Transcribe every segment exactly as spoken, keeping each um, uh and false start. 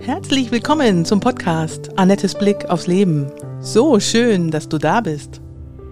Herzlich willkommen zum Podcast Annettes Blick aufs Leben. So schön, dass du da bist.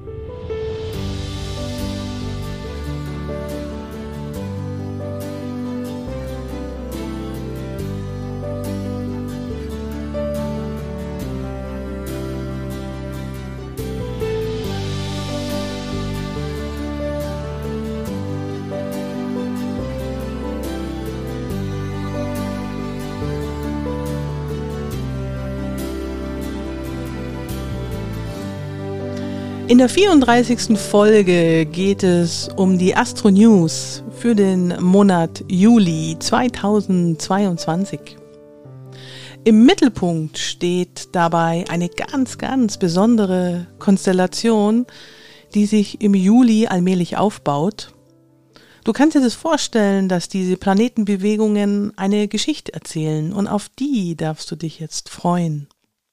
In der vierunddreißigsten Folge geht es um die Astro News für den Monat Juli zweitausendzweiundzwanzig. Im Mittelpunkt steht dabei eine ganz, ganz besondere Konstellation, die sich im Juli allmählich aufbaut. Du kannst dir das vorstellen, dass diese Planetenbewegungen eine Geschichte erzählen und auf die darfst du dich jetzt freuen.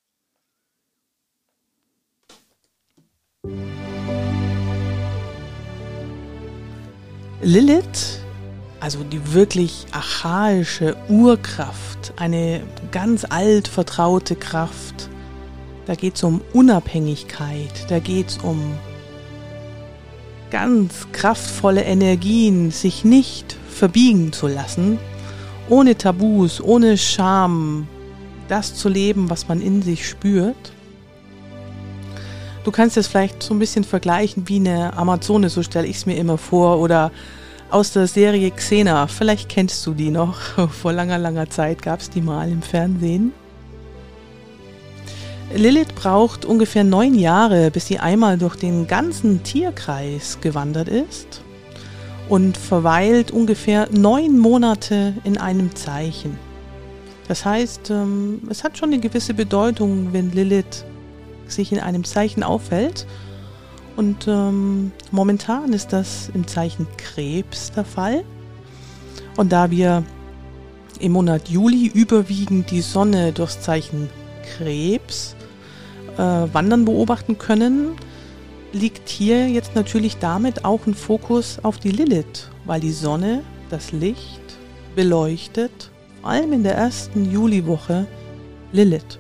Lilith, also die wirklich archaische Urkraft, eine ganz alt vertraute Kraft, da geht es um Unabhängigkeit, da geht es um ganz kraftvolle Energien, sich nicht verbiegen zu lassen, ohne Tabus, ohne Scham, das zu leben, was man in sich spürt. Du kannst es vielleicht so ein bisschen vergleichen wie eine Amazone, so stelle ich es mir immer vor, oder aus der Serie Xena, vielleicht kennst du die noch, vor langer, langer Zeit gab es die mal im Fernsehen. Lilith braucht ungefähr neun Jahre, bis sie einmal durch den ganzen Tierkreis gewandert ist und verweilt ungefähr neun Monate in einem Zeichen. Das heißt, es hat schon eine gewisse Bedeutung, wenn Lilith sich in einem Zeichen aufhält. Und ähm, momentan ist das im Zeichen Krebs der Fall. Und da wir im Monat Juli überwiegend die Sonne durchs Zeichen Krebs äh, wandern beobachten können, liegt hier jetzt natürlich damit auch ein Fokus auf die Lilith, weil die Sonne das Licht beleuchtet, vor allem in der ersten Juliwoche Lilith.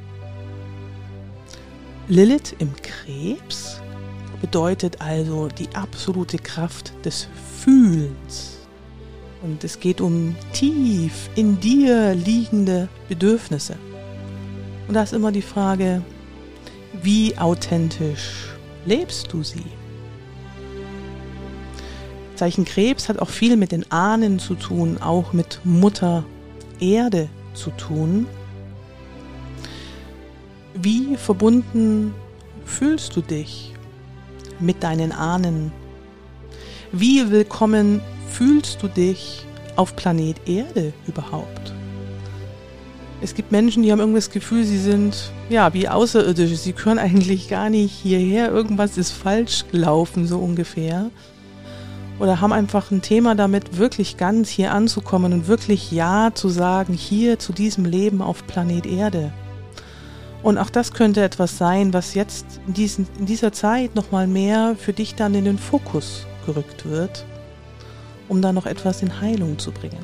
Lilith im Krebs bedeutet also die absolute Kraft des Fühlens. Und es geht um tief in dir liegende Bedürfnisse. Und da ist immer die Frage, wie authentisch lebst du sie? Zeichen Krebs hat auch viel mit den Ahnen zu tun, auch mit Mutter Erde zu tun. Wie verbunden fühlst du dich mit deinen Ahnen? Wie willkommen fühlst du dich auf Planet Erde überhaupt? Es gibt Menschen, die haben irgendwie das Gefühl, sie sind ja wie Außerirdische, sie gehören eigentlich gar nicht hierher, irgendwas ist falsch gelaufen, so ungefähr. Oder haben einfach ein Thema damit, wirklich ganz hier anzukommen und wirklich Ja zu sagen, hier zu diesem Leben auf Planet Erde. Und auch das könnte etwas sein, was jetzt in, diesen, in dieser Zeit nochmal mehr für dich dann in den Fokus gerückt wird, um da noch etwas in Heilung zu bringen.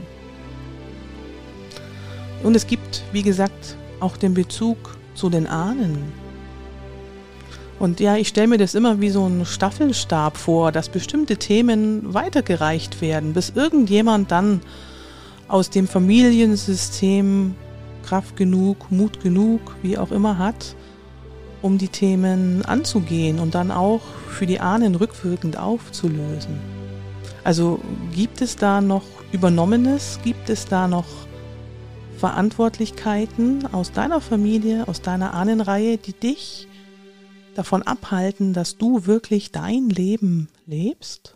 Und es gibt, wie gesagt, auch den Bezug zu den Ahnen. Und ja, ich stelle mir das immer wie so einen Staffelstab vor, dass bestimmte Themen weitergereicht werden, bis irgendjemand dann aus dem Familiensystem Kraft genug, Mut genug, wie auch immer hat, um die Themen anzugehen und dann auch für die Ahnen rückwirkend aufzulösen. Also gibt es da noch Übernommenes, gibt es da noch Verantwortlichkeiten aus deiner Familie, aus deiner Ahnenreihe, die dich davon abhalten, dass du wirklich dein Leben lebst?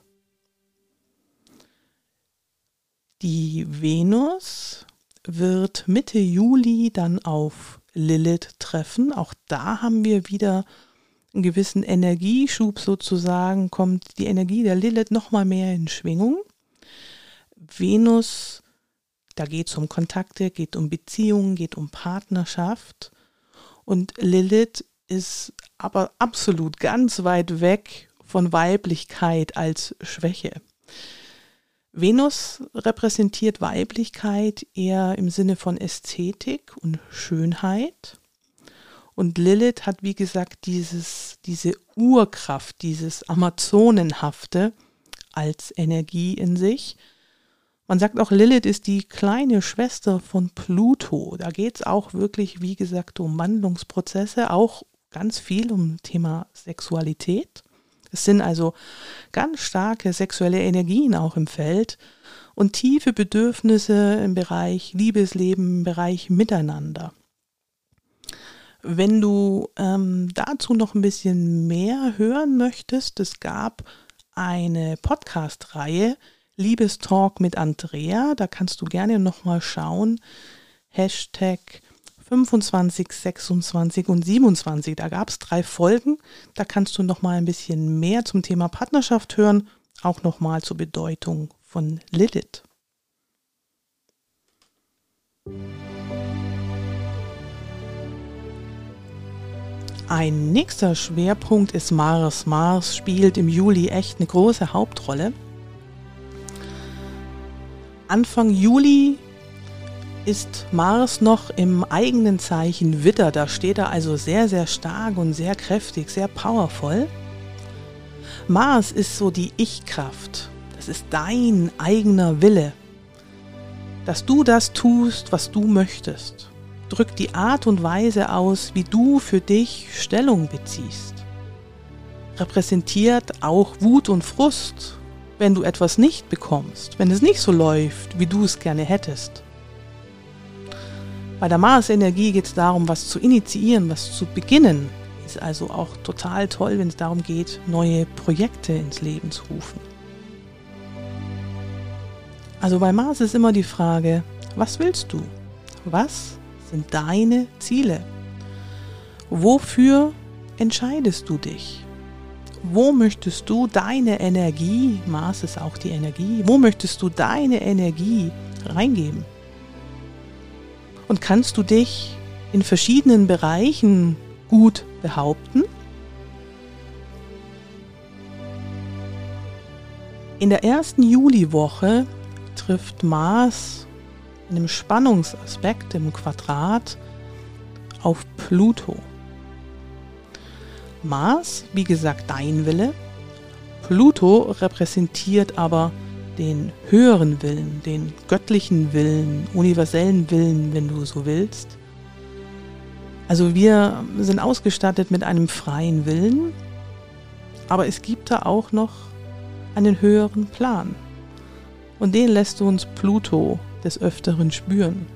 Die Venus wird Mitte Juli dann auf Lilith treffen. Auch da haben wir wieder einen gewissen Energieschub sozusagen, kommt die Energie der Lilith nochmal mehr in Schwingung. Venus, da geht es um Kontakte, geht um Beziehungen, geht um Partnerschaft. Und Lilith ist aber absolut ganz weit weg von Weiblichkeit als Schwäche. Venus repräsentiert Weiblichkeit eher im Sinne von Ästhetik und Schönheit. Und Lilith hat, wie gesagt, dieses, diese Urkraft, dieses Amazonenhafte als Energie in sich. Man sagt auch, Lilith ist die kleine Schwester von Pluto. Da geht es auch wirklich, wie gesagt, um Wandlungsprozesse, auch ganz viel um Thema Sexualität. Es sind also ganz starke sexuelle Energien auch im Feld und tiefe Bedürfnisse im Bereich Liebesleben, im Bereich Miteinander. Wenn du ähm, dazu noch ein bisschen mehr hören möchtest, es gab eine Podcast-Reihe, Liebestalk mit Andrea, da kannst du gerne nochmal schauen, Hashtag fünfundzwanzig, sechsundzwanzig und siebenundzwanzig, da gab es drei Folgen, da kannst du nochmal ein bisschen mehr zum Thema Partnerschaft hören, auch nochmal zur Bedeutung von Lilith. Ein nächster Schwerpunkt ist Mars. Mars spielt im Juli echt eine große Hauptrolle. Anfang Juli ist Mars noch im eigenen Zeichen Widder. Da steht er also sehr, sehr stark und sehr kräftig, sehr powervoll. Mars ist so die Ich-Kraft. Das ist dein eigener Wille. Dass du das tust, was du möchtest. Drückt die Art und Weise aus, wie du für dich Stellung beziehst. Repräsentiert auch Wut und Frust, wenn du etwas nicht bekommst, wenn es nicht so läuft, wie du es gerne hättest. Bei der Mars-Energie geht es darum, was zu initiieren, was zu beginnen. Ist also auch total toll, wenn es darum geht, neue Projekte ins Leben zu rufen. Also bei Mars ist immer die Frage, was willst du? Was sind deine Ziele? Wofür entscheidest du dich? Wo möchtest du deine Energie, Mars ist auch die Energie, wo möchtest du deine Energie reingeben? Und kannst du dich in verschiedenen Bereichen gut behaupten? In der ersten Juliwoche trifft Mars in einem Spannungsaspekt im Quadrat auf Pluto. Mars, wie gesagt, dein Wille. Pluto repräsentiert aber den höheren Willen, den göttlichen Willen, universellen Willen, wenn du so willst. Also wir sind ausgestattet mit einem freien Willen, aber es gibt da auch noch einen höheren Plan. Und den lässt uns Pluto des Öfteren spüren.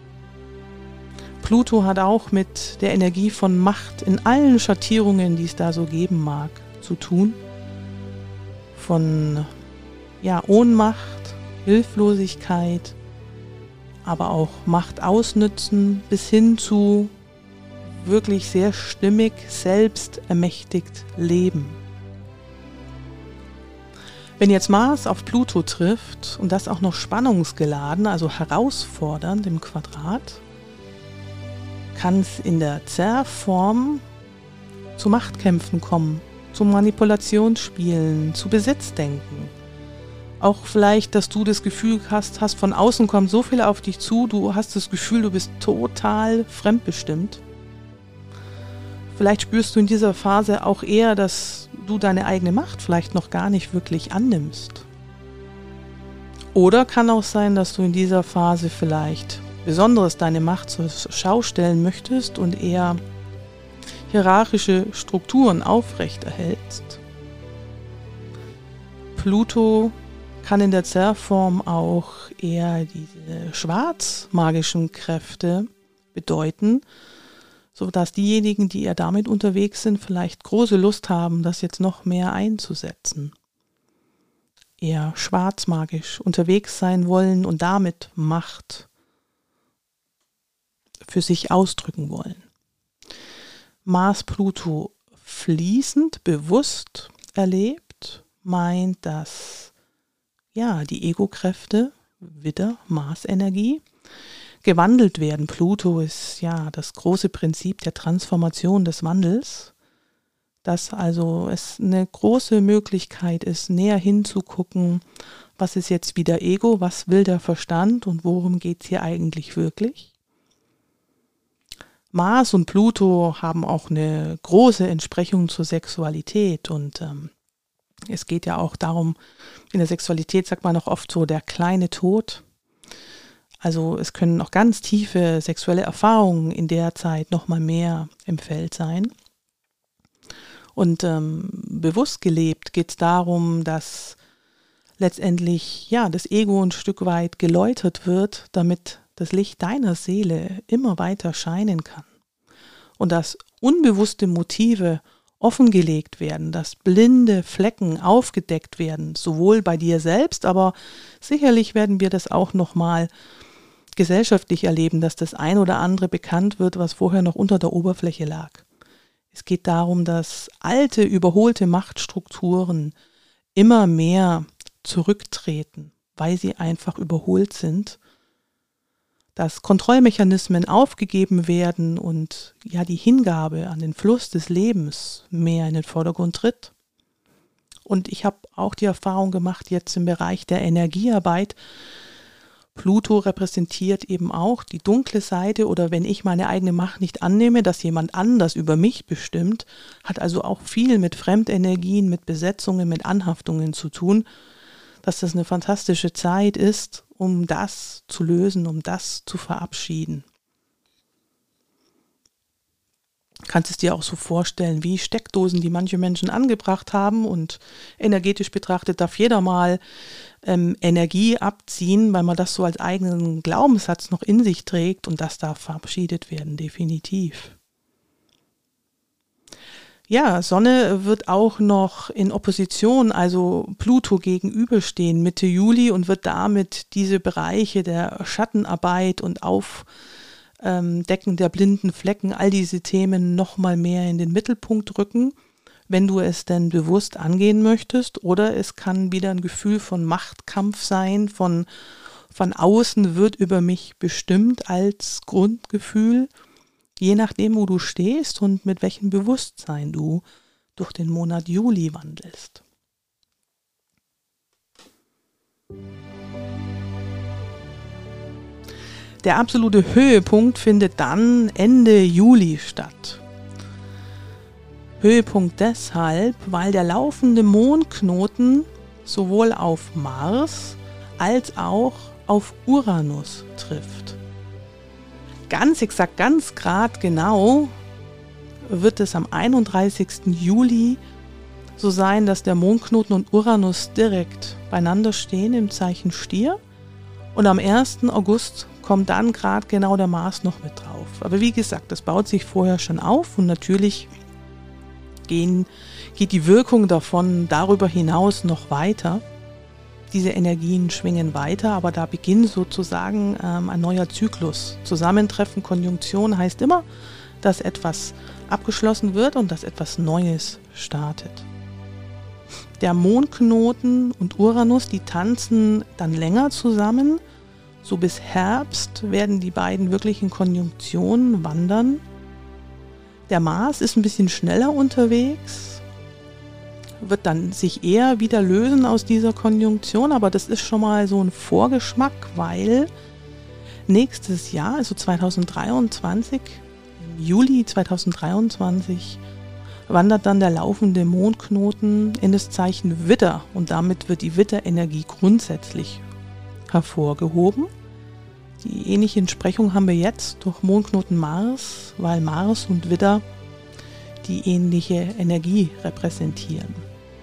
Pluto hat auch mit der Energie von Macht in allen Schattierungen, die es da so geben mag, zu tun. Von ja, Ohnmacht, Hilflosigkeit, aber auch Macht ausnützen bis hin zu wirklich sehr stimmig, selbstermächtigt leben. Wenn jetzt Mars auf Pluto trifft und das auch noch spannungsgeladen, also herausfordernd im Quadrat, kann es in der Zerrform zu Machtkämpfen kommen, zu Manipulationsspielen, zu Besitzdenken. Auch vielleicht, dass du das Gefühl hast, hast, von außen kommt so viel auf dich zu, du hast das Gefühl, du bist total fremdbestimmt. Vielleicht spürst du in dieser Phase auch eher, dass du deine eigene Macht vielleicht noch gar nicht wirklich annimmst. Oder kann auch sein, dass du in dieser Phase vielleicht Besonderes deine Macht zur Schau stellen möchtest und eher hierarchische Strukturen aufrechterhältst. Pluto kann in der Zerrform auch eher diese schwarzmagischen Kräfte bedeuten, sodass diejenigen, die eher damit unterwegs sind, vielleicht große Lust haben, das jetzt noch mehr einzusetzen. Eher schwarzmagisch unterwegs sein wollen und damit Macht für sich ausdrücken wollen. Mars-Pluto fließend, bewusst erlebt, meint, dass ja, die Ego-Kräfte, Widder, Mars-Energie, gewandelt werden. Pluto ist ja das große Prinzip der Transformation des Wandels. dass also es eine große Möglichkeit ist, näher hinzugucken, was ist jetzt wieder Ego, was will der Verstand und worum geht es hier eigentlich wirklich. Mars und Pluto haben auch eine große Entsprechung zur Sexualität und ähm, es geht ja auch darum, in der Sexualität sagt man auch oft so, der kleine Tod. Also es können auch ganz tiefe sexuelle Erfahrungen in der Zeit nochmal mehr im Feld sein. Und ähm, bewusst gelebt geht es darum, dass letztendlich ja das Ego ein Stück weit geläutert wird, damit das Licht deiner Seele immer weiter scheinen kann. Und dass unbewusste Motive offengelegt werden, dass blinde Flecken aufgedeckt werden, sowohl bei dir selbst, aber sicherlich werden wir das auch nochmal gesellschaftlich erleben, dass das ein oder andere bekannt wird, was vorher noch unter der Oberfläche lag. Es geht darum, dass alte, überholte Machtstrukturen immer mehr zurücktreten, weil sie einfach überholt sind, dass Kontrollmechanismen aufgegeben werden und ja die Hingabe an den Fluss des Lebens mehr in den Vordergrund tritt. Und ich habe auch die Erfahrung gemacht, jetzt im Bereich der Energiearbeit, Pluto repräsentiert eben auch die dunkle Seite oder wenn ich meine eigene Macht nicht annehme, dass jemand anders über mich bestimmt, hat also auch viel mit Fremdenergien, mit Besetzungen, mit Anhaftungen zu tun, dass das eine fantastische Zeit ist, um das zu lösen, um das zu verabschieden. Du kannst es dir auch so vorstellen, wie Steckdosen, die manche Menschen angebracht haben und energetisch betrachtet darf jeder mal ähm, Energie abziehen, weil man das so als eigenen Glaubenssatz noch in sich trägt und das darf verabschiedet werden, definitiv. Ja, Sonne wird auch noch in Opposition, also Pluto gegenüberstehen Mitte Juli und wird damit diese Bereiche der Schattenarbeit und Aufdecken der blinden Flecken, all diese Themen nochmal mehr in den Mittelpunkt rücken, wenn du es denn bewusst angehen möchtest. Oder es kann wieder ein Gefühl von Machtkampf sein, von, von außen wird über mich bestimmt als Grundgefühl. Je nachdem, wo du stehst und mit welchem Bewusstsein du durch den Monat Juli wandelst. Der absolute Höhepunkt findet dann Ende Juli statt. Höhepunkt deshalb, weil der laufende Mondknoten sowohl auf Mars als auch auf Uranus trifft. Ganz exakt, ganz grad genau wird es am einunddreißigsten Juli so sein, dass der Mondknoten und Uranus direkt beieinander stehen im Zeichen Stier und am ersten August kommt dann gerade genau der Mars noch mit drauf. Aber wie gesagt, das baut sich vorher schon auf und natürlich gehen, geht die Wirkung davon darüber hinaus noch weiter. Diese Energien schwingen weiter, aber da beginnt sozusagen ähm, ein neuer Zyklus. Zusammentreffen, Konjunktion heißt immer, dass etwas abgeschlossen wird und dass etwas Neues startet. Der Mondknoten und Uranus, die tanzen dann länger zusammen. So bis Herbst werden die beiden wirklich in Konjunktion wandern. Der Mars ist ein bisschen schneller unterwegs, wird dann sich eher wieder lösen aus dieser Konjunktion, aber das ist schon mal so ein Vorgeschmack, weil nächstes Jahr, also zweitausenddreiundzwanzig, im Juli zweitausenddreiundzwanzig, wandert dann der laufende Mondknoten in das Zeichen Widder und damit wird die Widderenergie grundsätzlich hervorgehoben. Die ähnliche Entsprechung haben wir jetzt durch Mondknoten Mars, weil Mars und Widder die ähnliche Energie repräsentieren.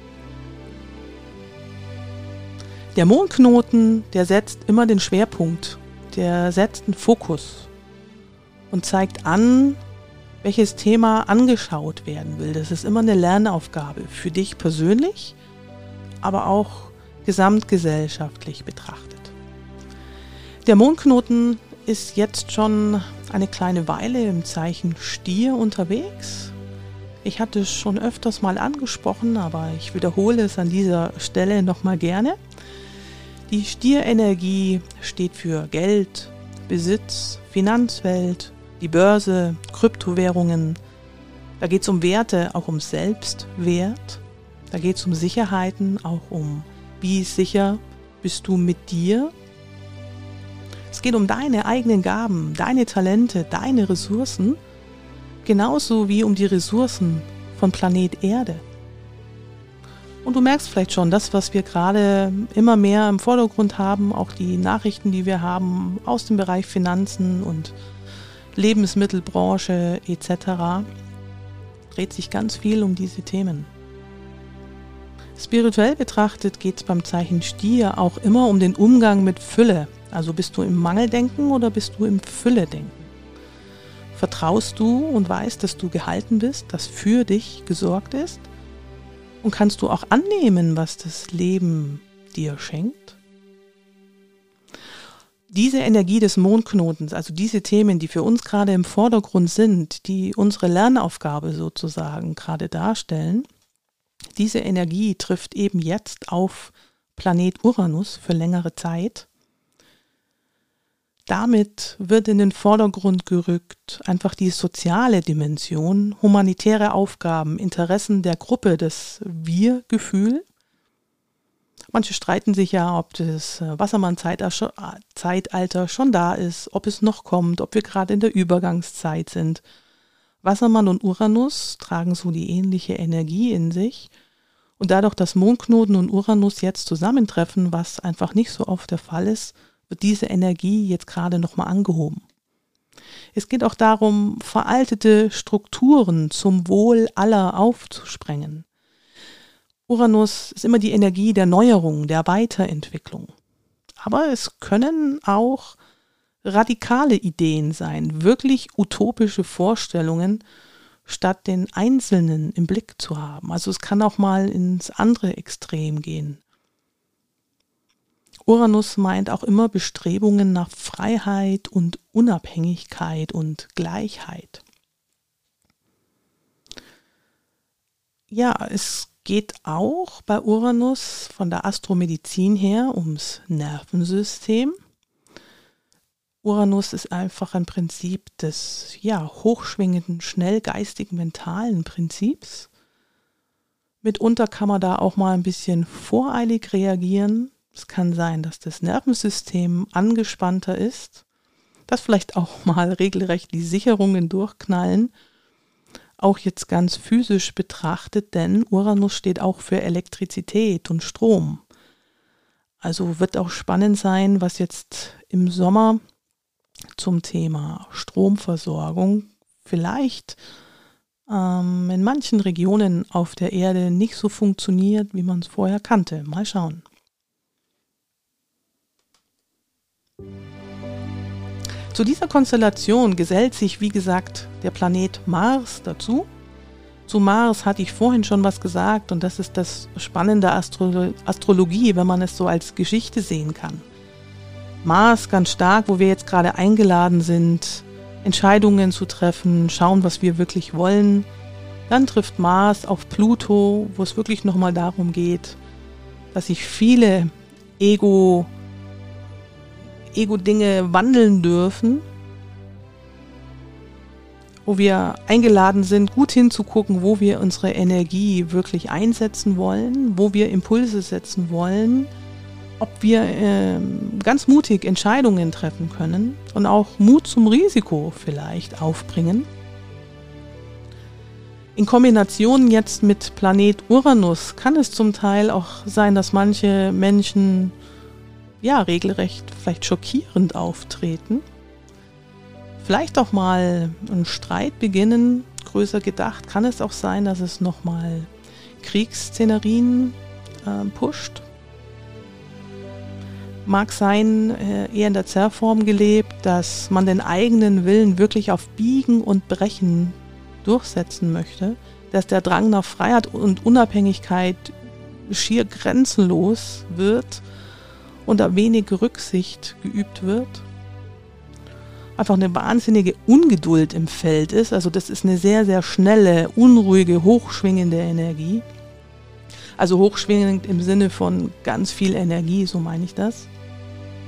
Der Mondknoten, der setzt immer den Schwerpunkt, der setzt einen Fokus und zeigt an, welches Thema angeschaut werden will. Das ist immer eine Lernaufgabe für dich persönlich, aber auch gesamtgesellschaftlich betrachtet. Der Mondknoten ist jetzt schon eine kleine Weile im Zeichen Stier unterwegs. Ich hatte es schon öfters mal angesprochen, aber ich wiederhole es an dieser Stelle nochmal gerne. Die Stierenergie steht für Geld, Besitz, Finanzwelt, die Börse, Kryptowährungen, Da geht es um Werte, auch um Selbstwert. Da geht es um Sicherheiten, auch um, wie sicher bist du mit dir. Es geht um deine eigenen Gaben, deine Talente, deine Ressourcen, genauso wie um die Ressourcen von Planet Erde. Und du merkst vielleicht schon, das, was wir gerade immer mehr im Vordergrund haben, auch die Nachrichten, die wir haben aus dem Bereich Finanzen und Lebensmittelbranche et cetera, dreht sich ganz viel um diese Themen. Spirituell betrachtet geht es beim Zeichen Stier auch immer um den Umgang mit Fülle. Also bist du im Mangeldenken oder bist du im Fülledenken? Vertraust du und weißt, dass du gehalten bist, dass für dich gesorgt ist? Und kannst du auch annehmen, was das Leben dir schenkt? Diese Energie des Mondknotens, also diese Themen, die für uns gerade im Vordergrund sind, die unsere Lernaufgabe sozusagen gerade darstellen, diese Energie trifft eben jetzt auf Planet Uranus für längere Zeit. Damit wird in den Vordergrund gerückt einfach die soziale Dimension, humanitäre Aufgaben, Interessen der Gruppe, das Wir-Gefühl. Manche streiten sich ja, ob das Wassermann-Zeitalter schon da ist, ob es noch kommt, ob wir gerade in der Übergangszeit sind. Wassermann und Uranus tragen so die ähnliche Energie in sich. Und dadurch, dass Mondknoten und Uranus jetzt zusammentreffen, was einfach nicht so oft der Fall ist, wird diese Energie jetzt gerade nochmal angehoben. Es geht auch darum, veraltete Strukturen zum Wohl aller aufzusprengen. Uranus ist immer die Energie der Neuerung, der Weiterentwicklung. Aber es können auch radikale Ideen sein, wirklich utopische Vorstellungen, statt den Einzelnen im Blick zu haben. Also es kann auch mal ins andere Extrem gehen. Uranus meint auch immer Bestrebungen nach Freiheit und Unabhängigkeit und Gleichheit. Ja, es geht auch bei Uranus von der Astromedizin her ums Nervensystem. Uranus ist einfach ein Prinzip des ja, hochschwingenden, schnellgeistigen, mentalen Prinzips. Mitunter kann man da auch mal ein bisschen voreilig reagieren. Es kann sein, dass das Nervensystem angespannter ist, dass vielleicht auch mal regelrecht die Sicherungen durchknallen. Auch jetzt ganz physisch betrachtet, denn Uranus steht auch für Elektrizität und Strom. Also wird auch spannend sein, was jetzt im Sommer zum Thema Stromversorgung vielleicht ähm, in manchen Regionen auf der Erde nicht so funktioniert, wie man es vorher kannte. Mal schauen. Zu dieser Konstellation gesellt sich, wie gesagt, der Planet Mars dazu. Zu Mars hatte ich vorhin schon was gesagt und das ist das Spannende Astro- Astrologie, wenn man es so als Geschichte sehen kann. Mars ganz stark, wo wir jetzt gerade eingeladen sind, Entscheidungen zu treffen, schauen, was wir wirklich wollen. Dann trifft Mars auf Pluto, wo es wirklich nochmal darum geht, dass sich viele Ego Ego-Dinge wandeln dürfen, wo wir eingeladen sind, gut hinzugucken, wo wir unsere Energie wirklich einsetzen wollen, wo wir Impulse setzen wollen, ob wir äh, ganz mutig Entscheidungen treffen können und auch Mut zum Risiko vielleicht aufbringen. In Kombination jetzt mit Planet Uranus kann es zum Teil auch sein, dass manche Menschen ja, regelrecht vielleicht schockierend auftreten. Vielleicht auch mal einen Streit beginnen. Größer gedacht kann es auch sein, dass es nochmal Kriegsszenarien äh, pusht. Mag sein, äh, eher in der Zerrform gelebt, dass man den eigenen Willen wirklich auf Biegen und Brechen durchsetzen möchte, dass der Drang nach Freiheit und Unabhängigkeit schier grenzenlos wird und da wenig Rücksicht geübt wird. Einfach eine wahnsinnige Ungeduld im Feld ist. Also das ist eine sehr, sehr schnelle, unruhige, hochschwingende Energie. Also hochschwingend im Sinne von ganz viel Energie, so meine ich das.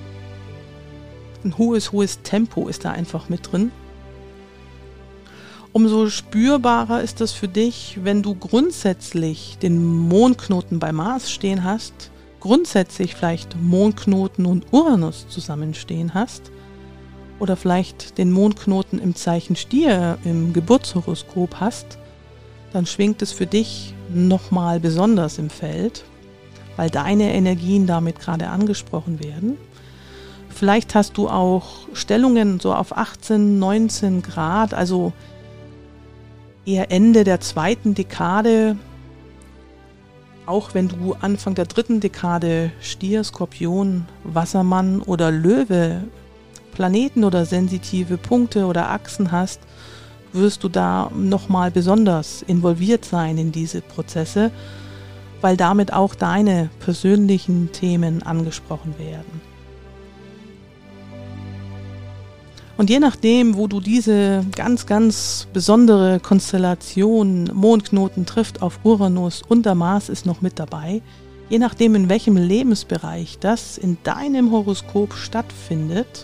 Ein hohes, hohes Tempo ist da einfach mit drin. Umso spürbarer ist es für dich, wenn du grundsätzlich den Mondknoten bei Mars stehen hast, grundsätzlich vielleicht Mondknoten und Uranus zusammenstehen hast oder vielleicht den Mondknoten im Zeichen Stier im Geburtshoroskop hast, dann schwingt es für dich nochmal besonders im Feld, weil deine Energien damit gerade angesprochen werden. Vielleicht hast du auch Stellungen so auf achtzehn, neunzehn Grad, also eher Ende der zweiten Dekade, auch wenn du Anfang der dritten Dekade Stier, Skorpion, Wassermann oder Löwe, Planeten oder sensitive Punkte oder Achsen hast, wirst du da nochmal besonders involviert sein in diese Prozesse, weil damit auch deine persönlichen Themen angesprochen werden. Und je nachdem, wo du diese ganz, ganz besondere Konstellation Mondknoten trifft auf Uranus und der Mars ist noch mit dabei, je nachdem, in welchem Lebensbereich das in deinem Horoskop stattfindet,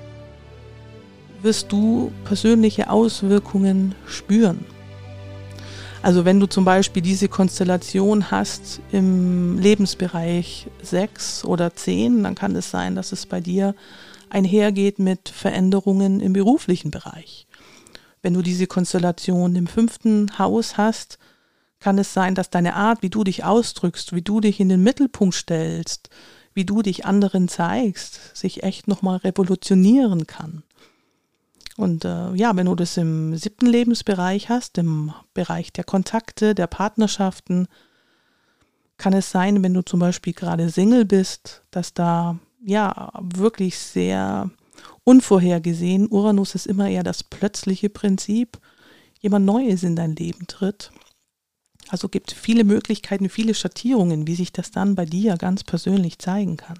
wirst du persönliche Auswirkungen spüren. Also wenn du zum Beispiel diese Konstellation hast im Lebensbereich sechs oder zehn, dann kann es sein, dass es bei dir einhergeht mit Veränderungen im beruflichen Bereich. Wenn du diese Konstellation im fünften Haus hast, kann es sein, dass deine Art, wie du dich ausdrückst, wie du dich in den Mittelpunkt stellst, wie du dich anderen zeigst, sich echt nochmal revolutionieren kann. Und äh, ja, wenn du das im siebten Lebensbereich hast, im Bereich der Kontakte, der Partnerschaften, kann es sein, wenn du zum Beispiel gerade Single bist, dass da ja wirklich sehr unvorhergesehen, Uranus ist immer eher das plötzliche Prinzip, jemand Neues in dein Leben tritt. Also gibt viele Möglichkeiten, viele Schattierungen, wie sich das dann bei dir ganz persönlich zeigen kann.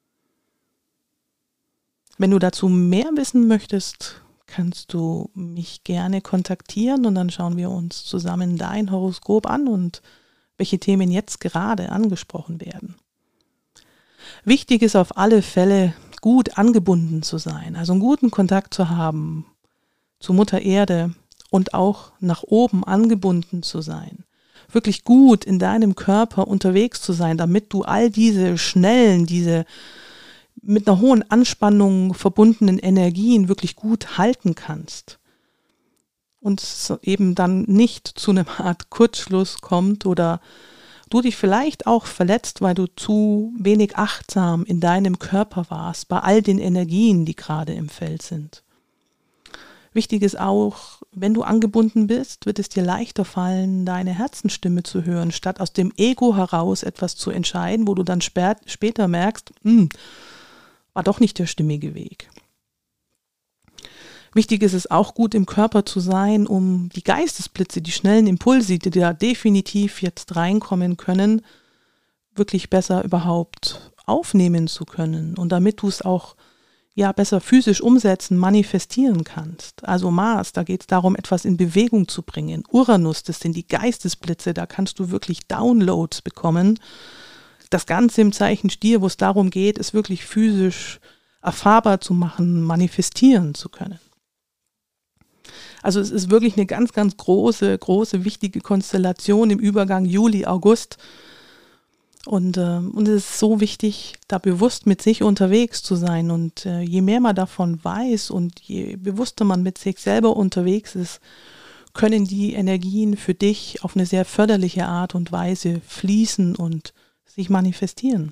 Wenn du dazu mehr wissen möchtest, kannst du mich gerne kontaktieren und dann schauen wir uns zusammen dein Horoskop an und welche Themen jetzt gerade angesprochen werden. Wichtig ist auf alle Fälle, gut angebunden zu sein, also einen guten Kontakt zu haben zu Mutter Erde und auch nach oben angebunden zu sein. Wirklich gut in deinem Körper unterwegs zu sein, damit du all diese schnellen, diese mit einer hohen Anspannung verbundenen Energien wirklich gut halten kannst. Und es eben dann nicht zu einer Art Kurzschluss kommt oder du dich vielleicht auch verletzt, weil du zu wenig achtsam in deinem Körper warst, bei all den Energien, die gerade im Feld sind. Wichtig ist auch, wenn du angebunden bist, wird es dir leichter fallen, deine Herzensstimme zu hören, statt aus dem Ego heraus etwas zu entscheiden, wo du dann spät, später merkst, hm, war doch nicht der stimmige Weg. Wichtig ist es auch, gut im Körper zu sein, um die Geistesblitze, die schnellen Impulse, die da definitiv jetzt reinkommen können, wirklich besser überhaupt aufnehmen zu können und damit du es auch ja besser physisch umsetzen, manifestieren kannst. Also Mars, da geht es darum, etwas in Bewegung zu bringen. Uranus, das sind die Geistesblitze, da kannst du wirklich Downloads bekommen. Das Ganze im Zeichen Stier, wo es darum geht, es wirklich physisch erfahrbar zu machen, manifestieren zu können. Also es ist wirklich eine ganz, ganz große, große, wichtige Konstellation im Übergang Juli, August. Und, äh, und es ist so wichtig, da bewusst mit sich unterwegs zu sein. Und äh, je mehr man davon weiß und je bewusster man mit sich selber unterwegs ist, können die Energien für dich auf eine sehr förderliche Art und Weise fließen und sich manifestieren.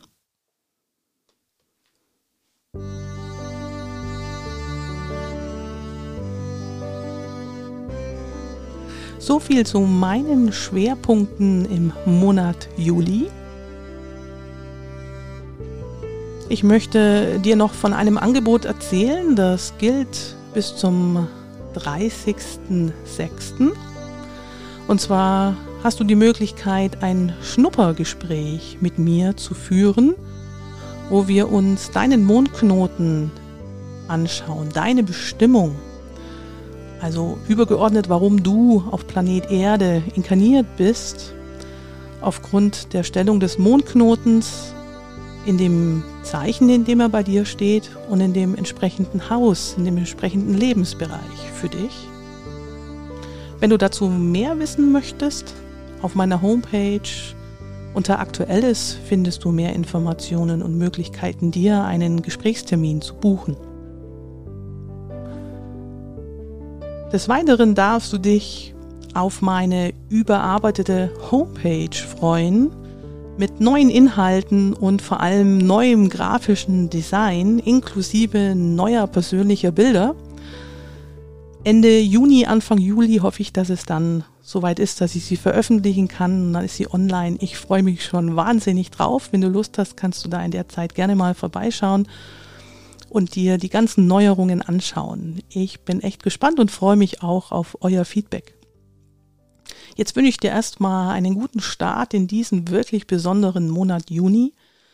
So viel zu meinen Schwerpunkten im Monat Juli. Ich möchte dir noch von einem Angebot erzählen, das gilt bis zum dreißigsten sechsten Und zwar hast du die Möglichkeit, ein Schnuppergespräch mit mir zu führen, wo wir uns deinen Mondknoten anschauen, deine Bestimmung. Also übergeordnet, warum du auf Planet Erde inkarniert bist, aufgrund der Stellung des Mondknotens in dem Zeichen, in dem er bei dir steht und in dem entsprechenden Haus, in dem entsprechenden Lebensbereich für dich. Wenn du dazu mehr wissen möchtest, auf meiner Homepage unter Aktuelles findest du mehr Informationen und Möglichkeiten, dir einen Gesprächstermin zu buchen. Des Weiteren darfst du dich auf meine überarbeitete Homepage freuen mit neuen Inhalten und vor allem neuem grafischen Design inklusive neuer persönlicher Bilder. Ende Juni, Anfang Juli hoffe ich, dass es dann soweit ist, dass ich sie veröffentlichen kann. Und dann ist sie online. Ich freue mich schon wahnsinnig drauf. Wenn du Lust hast, kannst du da in der Zeit gerne mal vorbeischauen und dir die ganzen Neuerungen anschauen. Ich bin echt gespannt und freue mich auch auf euer Feedback. Jetzt wünsche ich dir erstmal einen guten Start in diesen wirklich besonderen Monat Juni.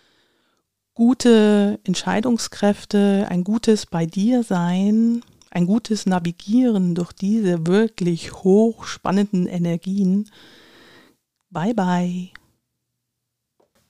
Gute Entscheidungskräfte, ein gutes bei dir sein, ein gutes Navigieren durch diese wirklich hochspannenden Energien. Bye bye.